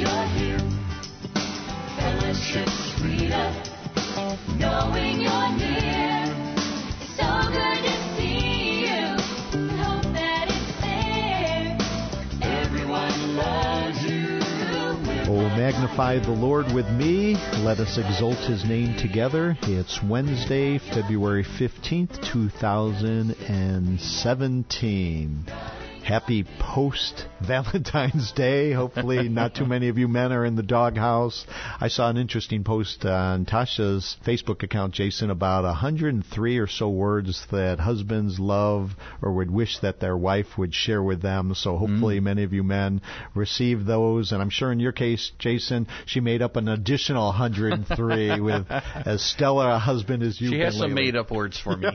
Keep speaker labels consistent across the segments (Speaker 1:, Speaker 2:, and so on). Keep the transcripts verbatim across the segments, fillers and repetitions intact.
Speaker 1: you're here. Fellowship's freedom, knowing you're near. It's so good to see you. Hope that it's there. Everyone loves you.
Speaker 2: Oh, magnify the Lord with me. Let us exalt His name together. It's Wednesday, February fifteenth, two thousand seventeen. Happy post-Valentine's Day. Hopefully not too many of you men are in the doghouse. I saw an interesting post on Tasha's Facebook account, Jason, about one hundred three or so words that husbands love or would wish that their wife would share with them. So hopefully mm. many of you men receive those. And I'm sure in your case, Jason, she made up an additional one hundred three with as stellar a husband as you've
Speaker 3: been. She has some
Speaker 2: lately.
Speaker 3: made-up words for me.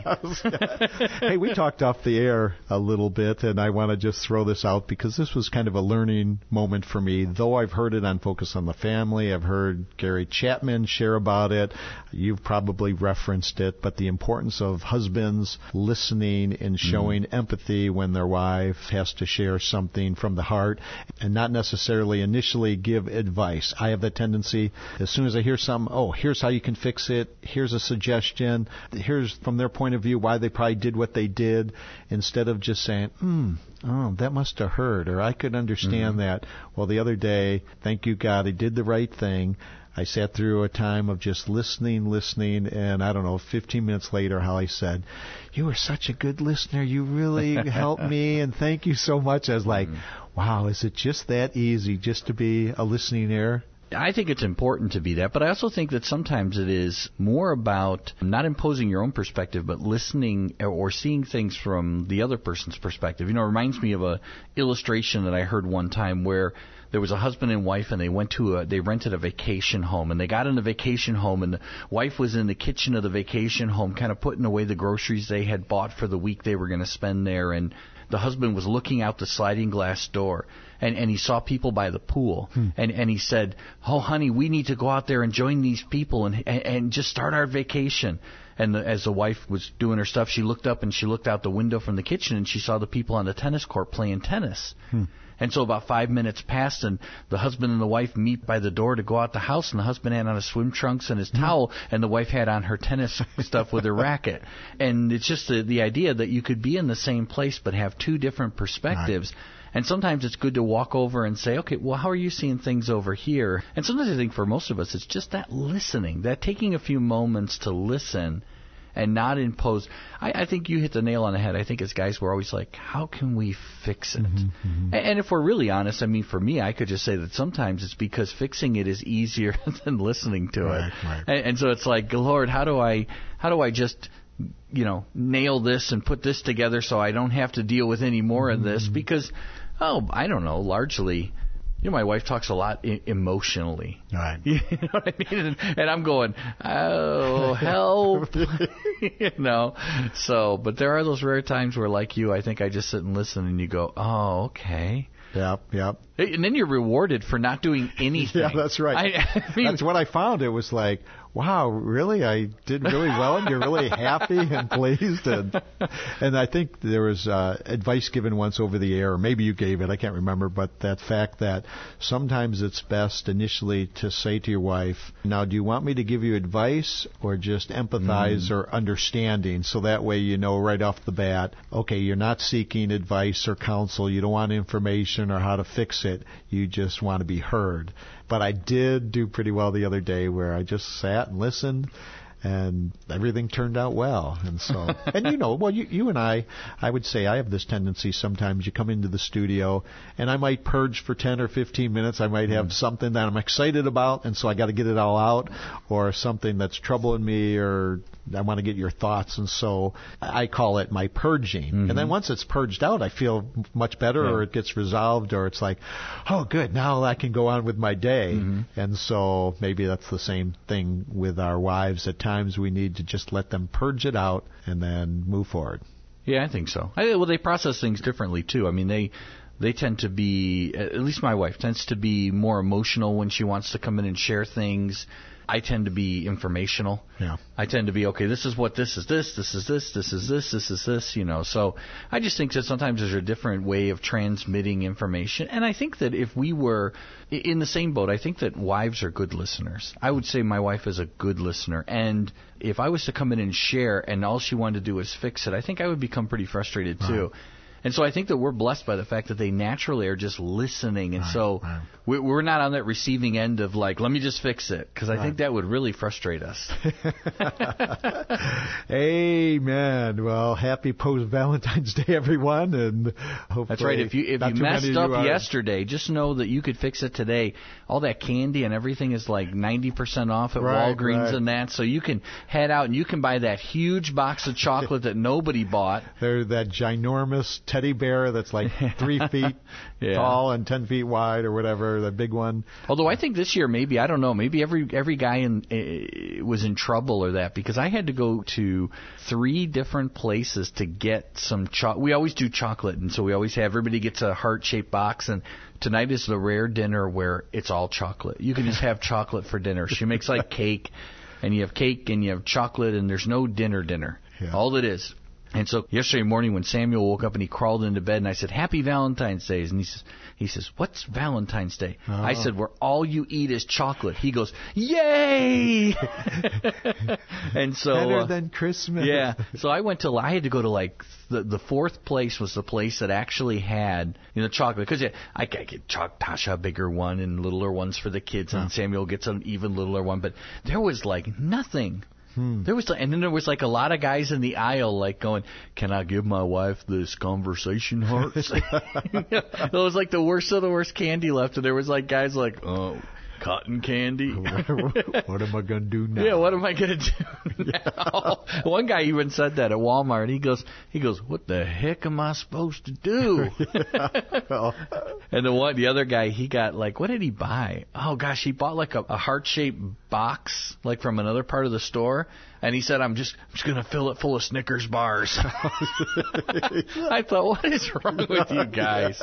Speaker 2: Hey, we talked off the air a little bit, and I want to just throw this out because this was kind of a learning moment for me. Though I've heard it on Focus on the Family, I've heard Gary Chapman share about it. You've probably referenced it, but the importance of husbands listening and showing mm. empathy when their wife has to share something from the heart and not necessarily initially give advice. I have the tendency, as soon as I hear something, oh, here's how you can fix it, here's a suggestion, here's from their point of view why they probably did what they did, instead of just saying, hmm, oh, that must have hurt, or I could understand mm-hmm. that. Well, the other day, thank you, God, I did the right thing. I sat through a time of just listening, listening, and I don't know, fifteen minutes later, Holly said, you were such a good listener. You really helped me, and thank you so much. I was like, mm-hmm. wow, is it just that easy just to be a listening ear?
Speaker 3: I think it's important to be that, but I also think that sometimes it is more about not imposing your own perspective, but listening or seeing things from the other person's perspective. You know, it reminds me of a illustration that I heard one time where there was a husband and wife, and they went to a, they rented a vacation home, and they got in the vacation home, and the wife was in the kitchen of the vacation home, kind of putting away the groceries they had bought for the week they were going to spend there, and the husband was looking out the sliding glass door, and, and he saw people by the pool, hmm. and, and he said, oh, honey, we need to go out there and join these people and and, and just start our vacation. And the, as the wife was doing her stuff, she looked up and she looked out the window from the kitchen, and she saw the people on the tennis court playing tennis. Hmm. And so about five minutes passed, and the husband and the wife meet by the door to go out the house, and the husband had on his swim trunks and his towel, and the wife had on her tennis stuff with her racket. And it's just the, the idea that you could be in the same place but have two different perspectives. Right. And sometimes it's good to walk over and say, okay, well, how are you seeing things over here? And sometimes I think for most of us, it's just that listening, that taking a few moments to listen and not impose. I, I think you hit the nail on the head. I think as guys, we're always like, how can we fix it? Mm-hmm, mm-hmm. And, and if we're really honest, I mean, for me, I could just say that sometimes it's because fixing it is easier than listening to
Speaker 2: right,
Speaker 3: it.
Speaker 2: Right.
Speaker 3: And, and so it's like, Lord, how do I, how do I just, you know, nail this and put this together so I don't have to deal with any more mm-hmm. of this? Because, oh, I don't know, largely, you know, my wife talks a lot I- emotionally.
Speaker 2: Right.
Speaker 3: You know what I mean? And, and I'm going, oh, help. You know? So, but there are those rare times where, like you, I think I just sit and listen, and you go, oh, okay.
Speaker 2: Yep, yep.
Speaker 3: And then you're rewarded for not doing anything.
Speaker 2: Yeah, that's right.
Speaker 3: I, I mean,
Speaker 2: that's what I found. It was like, wow, really? I did really well, and you're really happy and pleased. And and I think there was uh, advice given once over the air, or maybe you gave it, I can't remember, but that fact that sometimes it's best initially to say to your wife, now, do you want me to give you advice or just empathize mm. or understanding? So that way you know right off the bat, okay, you're not seeking advice or counsel. You don't want information or how to fix it. You just want to be heard. But I did do pretty well the other day where I just sat and listened, and everything turned out well. And so, and you know, well, you, you and I, I would say I have this tendency sometimes you come into the studio, and I might purge for ten or fifteen minutes. I might have mm. something that I'm excited about, and so I got to get it all out, or something that's troubling me, or I want to get your thoughts, and so I call it my purging. Mm-hmm. And then once it's purged out, I feel much better, yeah. or it gets resolved, or it's like, oh, good, now I can go on with my day. Mm-hmm. And so maybe that's the same thing with our wives. At times we need to just let them purge it out and then move forward.
Speaker 3: Yeah, I think so. I, well, they process things differently, too. I mean, they... they tend to be, at least my wife tends to be more emotional when she wants to come in and share things. I tend to be informational.
Speaker 2: Yeah.
Speaker 3: I tend to be, okay, this is what this is this, this is this, this is this, this is this, you know. So I just think that sometimes there's a different way of transmitting information. And I think that if we were in the same boat, I think that wives are good listeners. I would say my wife is a good listener. And if I was to come in and share and all she wanted to do was fix it, I think I would become pretty frustrated too. Right. And so I think that we're blessed by the fact that they naturally are just listening. And
Speaker 2: right,
Speaker 3: so
Speaker 2: right.
Speaker 3: we're not on that receiving end of like, let me just fix it, because I right. think that would really frustrate us.
Speaker 2: Amen. Well, happy post-Valentine's Day, everyone. And hopefully
Speaker 3: that's right. If you if you messed up you yesterday, just know that you could fix it today. All that candy and everything is like ninety percent off at
Speaker 2: right,
Speaker 3: Walgreens
Speaker 2: right.
Speaker 3: and that. So you can head out and you can buy that huge box of chocolate that nobody bought.
Speaker 2: There's that ginormous teddy bear that's like three feet yeah. tall and ten feet wide or whatever, the big one.
Speaker 3: Although I think this year, maybe, I don't know, maybe every every guy in uh, was in trouble or that, because I had to go to three different places to get some chocolate. We always do chocolate, and so we always have, everybody gets a heart-shaped box, and tonight is the rare dinner where it's all chocolate. You can just have chocolate for dinner. She makes like cake, and you have cake, and you have chocolate, and there's no dinner dinner. Yeah. All it is. And so yesterday morning when Samuel woke up and he crawled into bed and I said, Happy Valentine's Day. And he says, he says, what's Valentine's Day? Oh. I said, where all you eat is chocolate. He goes, yay! And so
Speaker 2: better
Speaker 3: uh,
Speaker 2: than Christmas.
Speaker 3: Yeah. So I went to, I had to go to like, the the fourth place was the place that actually had, you know, chocolate. Because I, I get Ch- Tasha a bigger one and littler ones for the kids. Oh. And Samuel gets an even littler one. But there was like nothing. Hmm. There was, and then there was like a lot of guys in the aisle like going, "Can I give my wife this conversation hearts?" It was like the worst of the worst candy left, and there was like guys like, "Oh, cotton candy."
Speaker 2: What am I gonna do now?
Speaker 3: Yeah, what am I gonna do now? One guy even said that at Walmart. He goes, he goes, "What the heck am I supposed to do?"
Speaker 2: Well,
Speaker 3: and the one, the other guy, he got like, what did he buy? Oh gosh, he bought like a, a heart-shaped box, like from another part of the store. And he said, I'm just, I'm just going to fill it full of Snickers bars. I thought, what is wrong with you guys?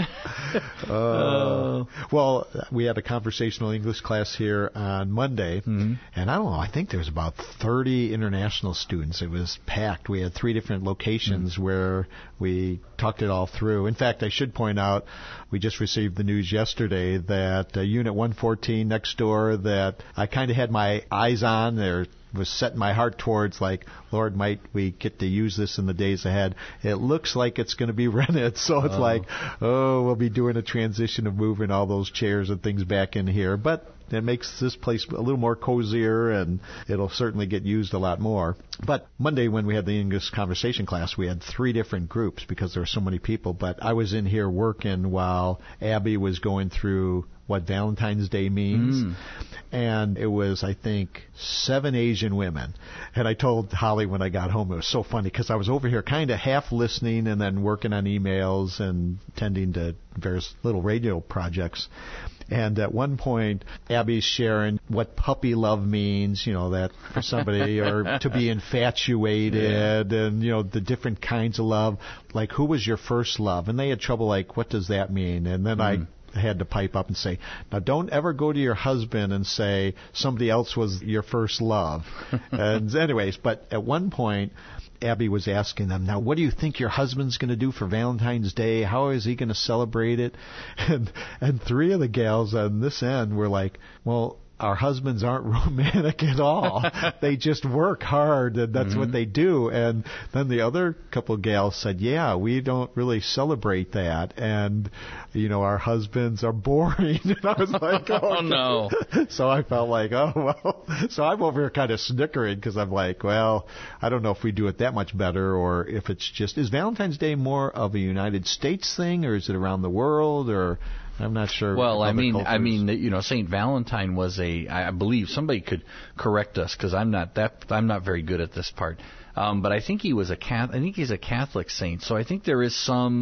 Speaker 2: uh, uh, well, we had a conversational English class here on Monday. Mm-hmm. And I don't know, I think there was about thirty international students. It was packed. We had three different locations mm-hmm. where we talked it all through. In fact, I should point out, we just received the news yesterday that uh, Unit one fourteen next door that I kind of had my eyes on there, was setting my heart towards, like, Lord, might we get to use this in the days ahead. It looks like it's going to be rented, so it's oh. like, oh, we'll be doing a transition of moving all those chairs and things back in here. But it makes this place a little more cozier, and it'll certainly get used a lot more. But Monday, when we had the English conversation class, we had three different groups because there were so many people. But I was in here working while Abby was going through what Valentine's Day means. Mm. And it was, I think, seven Asian women. And I told Holly when I got home, it was so funny because I was over here kind of half listening and then working on emails and tending to various little radio projects. And at one point, Abby's sharing what puppy love means, you know, that for somebody, or to be infatuated, yeah. and, you know, the different kinds of love. Like, who was your first love? And they had trouble, like, what does that mean? And then mm. I had to pipe up and say, now don't ever go to your husband and say somebody else was your first love. And anyways, but at one point, Abby was asking them, now what do you think your husband's going to do for Valentine's Day? How is he going to celebrate it? And and three of the gals on this end were like, well, our husbands aren't romantic at all. They just work hard, and that's mm-hmm. what they do. And then the other couple of gals said, yeah, we don't really celebrate that. And, you know, our husbands are boring. And I was like, oh,
Speaker 3: oh no.
Speaker 2: So I felt like, oh, well. So I'm over here kind of snickering because I'm like, well, I don't know if we do it that much better, or if it's just, is Valentine's Day more of a United States thing, or is it around the world, or... I'm not sure.
Speaker 3: Well, I mean, cultures. I mean, you know, Saint Valentine was a, I believe somebody could correct us because I'm not that, I'm not very good at this part. Um, but I think he was a Catholic, I think he's a Catholic saint. So I think there is some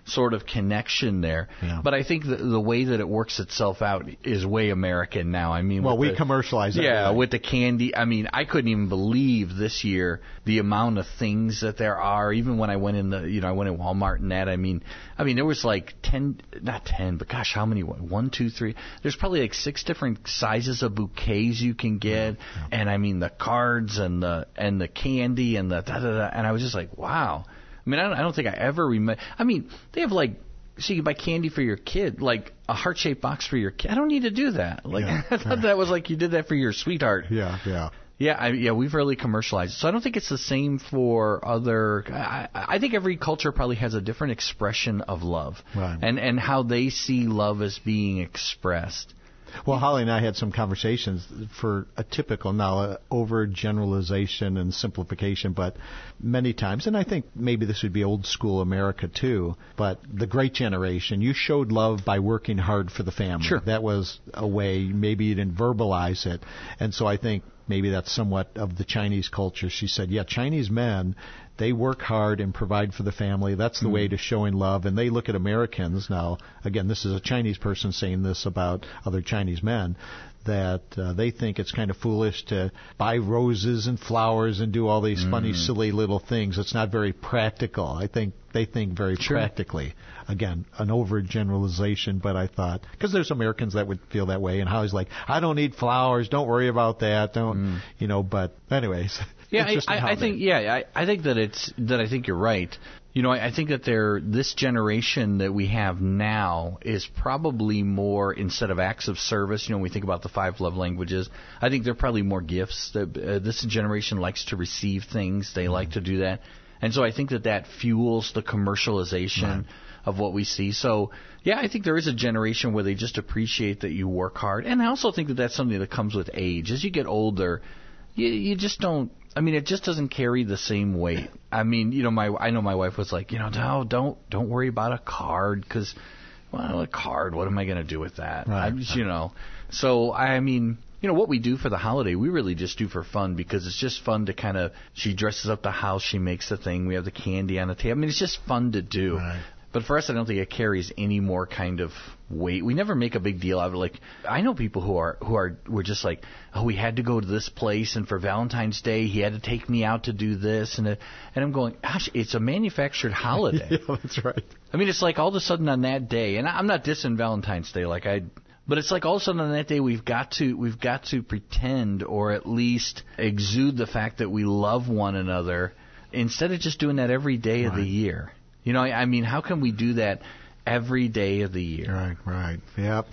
Speaker 3: sort of connection there.
Speaker 2: Yeah.
Speaker 3: But I think the, the way that it works itself out is way American now. I mean,
Speaker 2: Well,
Speaker 3: with
Speaker 2: we
Speaker 3: the,
Speaker 2: commercialize it.
Speaker 3: Yeah, with the candy. I mean, I couldn't even believe this year the amount of things that there are. Even when I went in the, you know, I went in Walmart and that. I mean, I mean, there was like ten, not ten, but gosh, how many? One, two, three. There's probably like six different sizes of bouquets you can get,
Speaker 2: yeah.
Speaker 3: and I mean the cards and the and the candy and the da da da. And I was just like, wow. I mean, I don't, I don't think I ever remember. I mean, they have like. So you can buy candy for your kid, like a heart-shaped box for your kid. I don't need to do that. Like
Speaker 2: Yeah.
Speaker 3: I thought that was like you did that for your sweetheart.
Speaker 2: Yeah, yeah.
Speaker 3: Yeah, I, yeah, we've really commercialized it. So I don't think it's the same for other. I, I think every culture probably has a different expression of love,
Speaker 2: Right.
Speaker 3: and and how they see love as being expressed.
Speaker 2: Well, Holly and I had some conversations for a typical, now, uh, overgeneralization and simplification, but many times, and I think maybe this would be old school America too, but the great generation, you showed love by working hard for the family.
Speaker 3: Sure.
Speaker 2: That was a way, maybe you didn't verbalize it. And so I think maybe that's somewhat of the Chinese culture. She said, yeah, Chinese men, they work hard and provide for the family. That's the mm. way to showing love. And they look at Americans now. Again, this is a Chinese person saying this about other Chinese men, that uh, they think it's kind of foolish to buy roses and flowers and do all these mm. funny, silly little things. It's not very practical. I think they think very sure. practically. Again, an overgeneralization, but I thought, because there's Americans that would feel that way, and Holly's like, I don't need flowers, don't worry about that, don't, mm. you know, but anyways.
Speaker 3: Yeah, I, I, I think, yeah, I, I think that it's, that I think you're right. You know, I, I think that there, this generation that we have now is probably more, instead of acts of service, you know, when we think about the five love languages, I think they're probably more gifts. That, uh, this generation likes to receive things. They mm. like to do that. And so I think that that fuels the commercialization right. of what we see. So, yeah, I think there is a generation where they just appreciate that you work hard. And I also think that that's something that comes with age. As you get older, you, you just don't, I mean, it just doesn't carry the same weight. I mean, you know, my I know my wife was like, you know, no, don't don't worry about a card because, well, a card, what am I going to do with that?
Speaker 2: Right.
Speaker 3: I, you know, so I mean, you know, what we do for the holiday, we really just do for fun because it's just fun to kind of. She dresses up the house, she makes the thing, we have the candy on the table. I mean, it's just fun to do.
Speaker 2: Right.
Speaker 3: But for us, I don't think it carries any more kind of weight. We never make a big deal out of it. Like, I know people who are who are were just like, oh, we had to go to this place, and for Valentine's Day, he had to take me out to do this, and it, and I'm going, gosh, it's a manufactured holiday.
Speaker 2: Yeah, that's right.
Speaker 3: I mean, it's like all of a sudden on that day, and I'm not dissing Valentine's Day, like I. But it's like all of a sudden on that day we've got to we've got to pretend or at least exude the fact that we love one another instead of just doing that every day
Speaker 2: right.
Speaker 3: of the year. You know, I mean, how can we do that every day of the year?
Speaker 2: Right, right. Yep.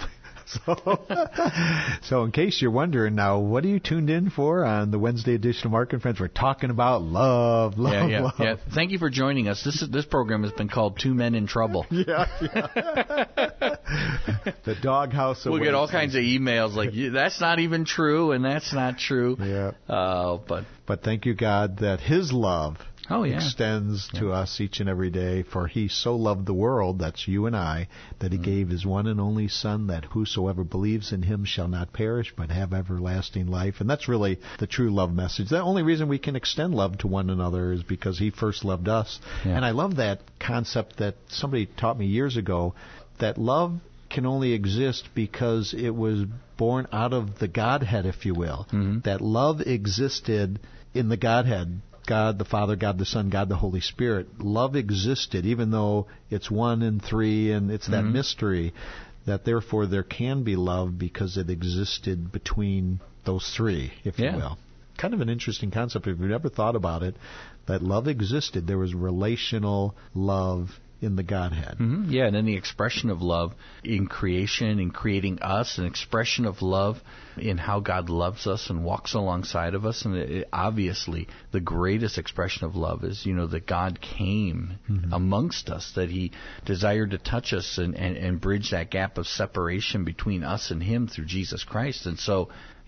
Speaker 2: So, so in case you're wondering now, what are you tuned in for on the Wednesday edition of Mark and Friends? We're talking about love, love,
Speaker 3: yeah, yeah,
Speaker 2: love.
Speaker 3: Yeah. Thank you for joining us. This is, this program has been called Two Men in Trouble.
Speaker 2: Yeah, yeah. The doghouse.
Speaker 3: We'll get all kinds of emails like, that's not even true, and that's not true.
Speaker 2: Yeah.
Speaker 3: Uh, but
Speaker 2: but thank you, God, that His love
Speaker 3: Oh, yeah.
Speaker 2: extends
Speaker 3: yeah.
Speaker 2: to us each and every day. For He so loved the world, that's you and I, that He mm. gave His one and only Son, that whosoever believes in Him shall not perish, but have everlasting life. And that's really the true love message. The only reason we can extend love to one another is because He first loved us.
Speaker 3: Yeah.
Speaker 2: And I love that concept that somebody taught me years ago, that love can only exist because it was born out of the Godhead, if you will.
Speaker 3: Mm-hmm.
Speaker 2: That love existed in the Godhead. God the Father, God the Son, God the Holy Spirit. Love existed, even though it's one and three and it's that mm-hmm. mystery, that therefore there can be love because it existed between those three, if
Speaker 3: yeah.
Speaker 2: you will. Kind of an interesting concept if you've ever thought about it, that love existed. There was relational love in the Godhead.
Speaker 3: Mm-hmm. Yeah, and then the expression of love in creation, in creating us, an expression of love in how God loves us and walks alongside of us. And it, obviously, the greatest expression of love is, you know, that God came mm-hmm. amongst us, that He desired to touch us and, and, and bridge that gap of separation between us and Him through Jesus Christ. And so,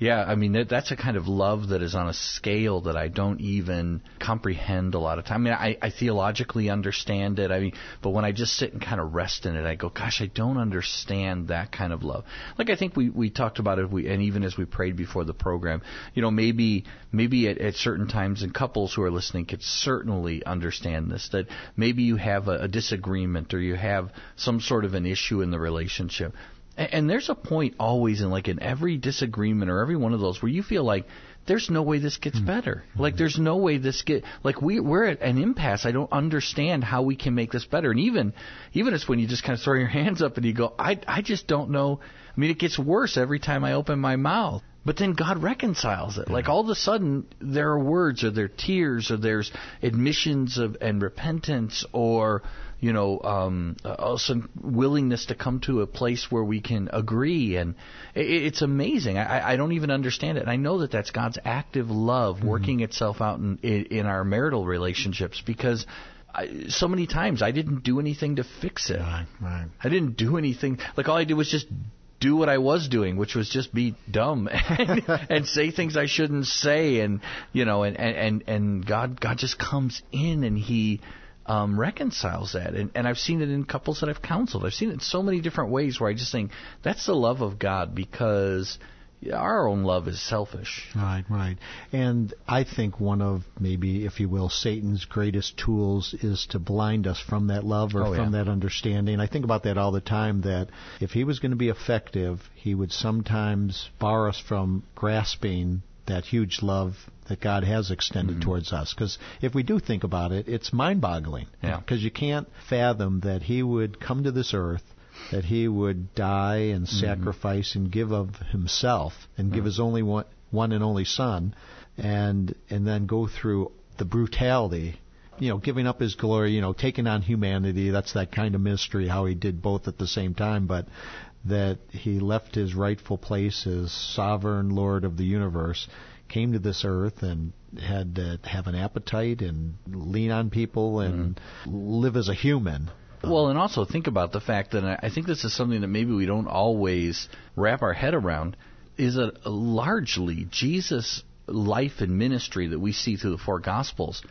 Speaker 3: Yeah, I mean, that, that's a kind of love that is on a scale that I don't even comprehend a lot of time. I mean, I, I theologically understand it, I mean, but when I just sit and kind of rest in it, I go, gosh, I don't understand that kind of love. Like I think we, we talked about it, we, and even as we prayed before the program, you know, maybe maybe at, at certain times, and couples who are listening could certainly understand this, that maybe you have a, a disagreement or you have some sort of an issue in the relationship. And there's a point always in like in every disagreement or every one of those where you feel like there's no way this gets better. Like there's no way this get like we we're at an impasse. I don't understand how we can make this better. And even even it's when you just kind of throw your hands up and you go, I I just don't know. I mean, it gets worse every time I open my mouth. But then God reconciles it. Like all of a sudden, there are words, or there are tears, or there's admissions of and repentance, or you know, um, uh, some willingness to come to a place where we can agree. And it, it's amazing. I, I don't even understand it. And I know that that's God's active love mm-hmm. working itself out in, in, in our marital relationships, because I, so many times I didn't do anything to fix it.
Speaker 2: Right, right.
Speaker 3: I didn't do anything. Like all I did was just do what I was doing, which was just be dumb and, and say things I shouldn't say, and you know, and and and God God just comes in and He um, reconciles that, and and I've seen it in couples that I've counseled. I've seen it in so many different ways where I just think that's the love of God, because our own love is selfish.
Speaker 2: Right, right. And I think one of maybe, if you will, Satan's greatest tools is to blind us from that love or
Speaker 3: oh,
Speaker 2: from
Speaker 3: yeah.
Speaker 2: that understanding. I think about that all the time, that if he was going to be effective, he would sometimes bar us from grasping that huge love that God has extended mm-hmm. towards us. Because if we do think about it, it's mind-boggling.
Speaker 3: Yeah.
Speaker 2: Because you can't fathom that he would come to this earth, that he would die and sacrifice mm-hmm. and give of himself and mm-hmm. give his only one, one and only son, and and then go through the brutality, you know, giving up his glory, you know, taking on humanity. That's that kind of mystery, how he did both at the same time, but that he left his rightful place as sovereign Lord of the universe, came to this earth and had to have an appetite and lean on people and mm-hmm. live as a human.
Speaker 3: Well, and also think about the fact that I think this is something that maybe we don't always wrap our head around, is that largely Jesus' life and ministry that we see through the four Gospels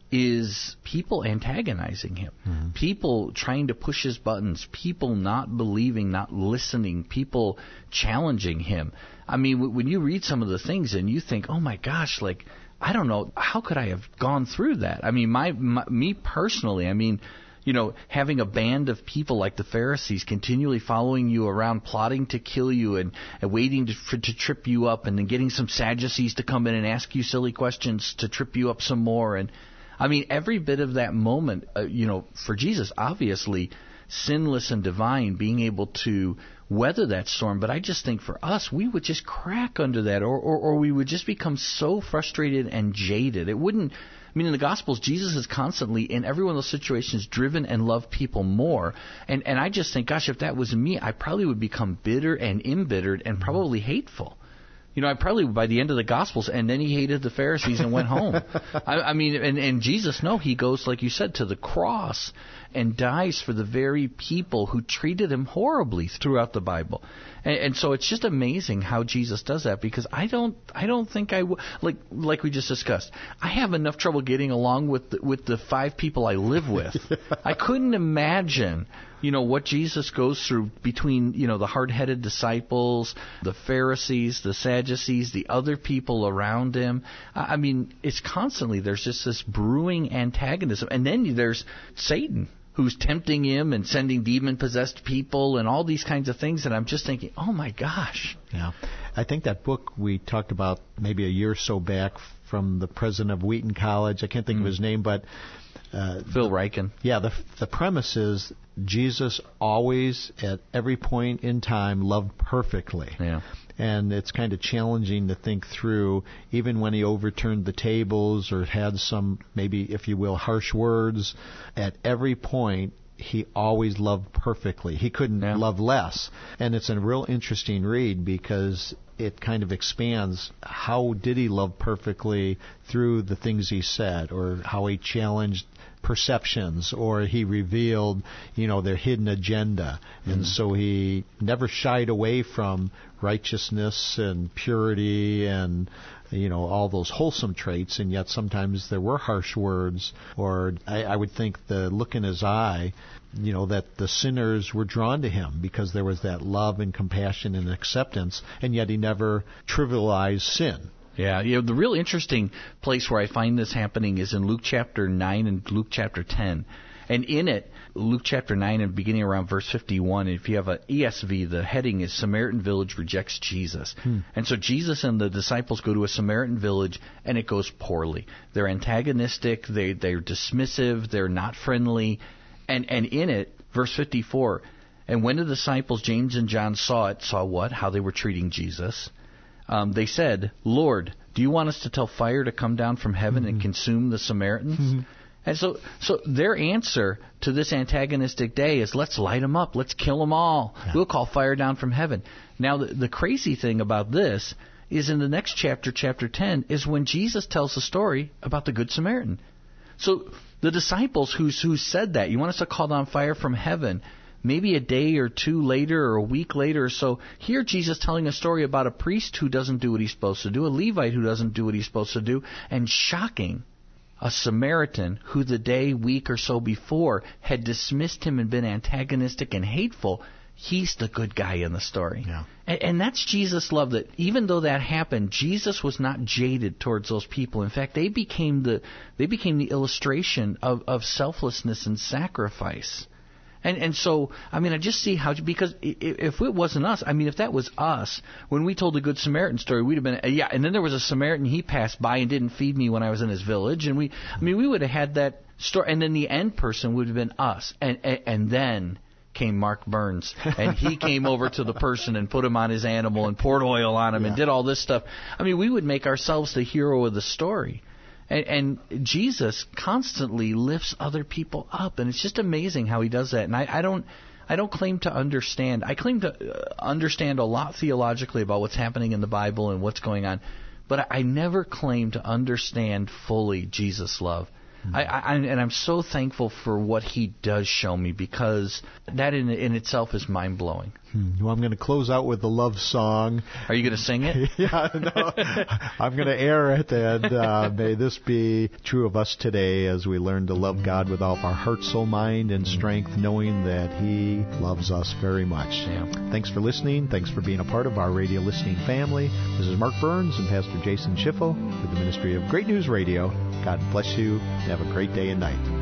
Speaker 3: is people antagonizing him, mm-hmm. people trying to push his buttons, people not believing, not listening, people challenging him. I mean, when you read some of the things and you think, oh my gosh, like, I don't know, how could I have gone through that? I mean, my, my me personally, I mean, you know, having a band of people like the Pharisees continually following you around, plotting to kill you and, and waiting to, for, to trip you up, and then getting some Sadducees to come in and ask you silly questions to trip you up some more. And I mean, every bit of that moment, uh, you know, for Jesus, obviously sinless and divine, being able to weather that storm. But I just think for us, we would just crack under that, or, or, or we would just become so frustrated and jaded. It wouldn't. I mean, in the Gospels, Jesus is constantly, in every one of those situations, driven and loved people more. And and I just think, gosh, if that was me, I probably would become bitter and embittered and probably hateful. You know, I probably, by the end of the Gospels, and then he hated the Pharisees and went home. I, I mean, and, and Jesus, no, he goes, like you said, to the cross and dies for the very people who treated him horribly throughout the Bible. And, and so it's just amazing how Jesus does that, because I don't, I don't think I would, like, like we just discussed, I have enough trouble getting along with the, with the five people I live with. I couldn't imagine, you know, what Jesus goes through between, you know, the hard-headed disciples, the Pharisees, the Sadducees, the other people around him. I mean, it's constantly, there's just this brewing antagonism. And then there's Satan, who's tempting him and sending demon-possessed people and all these kinds of things. And I'm just thinking, oh, my gosh.
Speaker 2: Yeah. I think that book we talked about maybe a year or so back from the president of Wheaton College, I can't think mm. of his name, but... Uh,
Speaker 3: Phil Ryken.
Speaker 2: Yeah, the the premise is Jesus always, at every point in time, loved perfectly.
Speaker 3: Yeah.
Speaker 2: And it's kind of challenging to think through, even when he overturned the tables or had some, maybe, if you will, harsh words, at every point, he always loved perfectly. He couldn't yeah. love less. And it's a real interesting read, because it kind of expands how did he love perfectly through the things he said, or how he challenged perceptions, or he revealed, you know, their hidden agenda. Mm-hmm. And so he never shied away from righteousness and purity and, you know, all those wholesome traits, and yet sometimes there were harsh words, or I, I would think the look in his eye, you know, that the sinners were drawn to him because there was that love and compassion and acceptance, and yet he never trivialized sin.
Speaker 3: Yeah, you know, the real interesting place where I find this happening is in Luke chapter nine and Luke chapter ten. And in it, Luke chapter nine and beginning around verse fifty-one, if you have an E S V, the heading is Samaritan Village Rejects Jesus. Hmm. And so Jesus and the disciples go to a Samaritan village, and it goes poorly. They're antagonistic, they, they're dismissive, they're not friendly. And, and in it, verse fifty-four, and when the disciples, James and John, saw it, saw what? How they were treating Jesus. Um, they said, Lord, do you want us to tell fire to come down from heaven mm-hmm. and consume the Samaritans? Mm-hmm. And so so their answer to this antagonistic day is, let's light them up. Let's kill them all. Yeah. We'll call fire down from heaven. Now, the, the crazy thing about this is in the next chapter, chapter ten, is when Jesus tells the story about the Good Samaritan. So the disciples who, who said that, you want us to call down fire from heaven, maybe a day or two later or a week later or so, hear Jesus telling a story about a priest who doesn't do what he's supposed to do, a Levite who doesn't do what he's supposed to do, and shocking, a Samaritan who the day, week or so before had dismissed him and been antagonistic and hateful, he's the good guy in the story.
Speaker 2: Yeah.
Speaker 3: And, and that's Jesus' love, that even though that happened, Jesus was not jaded towards those people. In fact, they became the they became the illustration of, of selflessness and sacrifice. And and so, I mean, I just see how, because if it wasn't us, I mean, if that was us, when we told the Good Samaritan story, we'd have been, yeah, and then there was a Samaritan, he passed by and didn't feed me when I was in his village, and we, I mean, we would have had that story, and then the end person would have been us, and and, and then came Mark Burns, and he came over to the person and put him on his animal and poured oil on him yeah. and did all this stuff. I mean, we would make ourselves the hero of the story. And, and Jesus constantly lifts other people up, and it's just amazing how he does that. And I, I don't, I don't claim to understand. I claim to understand a lot theologically about what's happening in the Bible and what's going on, but I, I never claim to understand fully Jesus' love. Mm-hmm. I, I, and I'm so thankful for what he does show me, because that in, in itself is mind-blowing.
Speaker 2: Hmm. Well, I'm going to close out with the love song.
Speaker 3: Are you going to sing it?
Speaker 2: yeah, no. I'm going to air it, and uh, may this be true of us today as we learn to love God with all of our heart, soul, mind, and strength, knowing that he loves us very much.
Speaker 3: Yeah.
Speaker 2: Thanks for listening. Thanks for being a part of our radio listening family. This is Mark Burns and Pastor Jason Schiffel with the Ministry of Great News Radio. God bless you. Have a great day and night.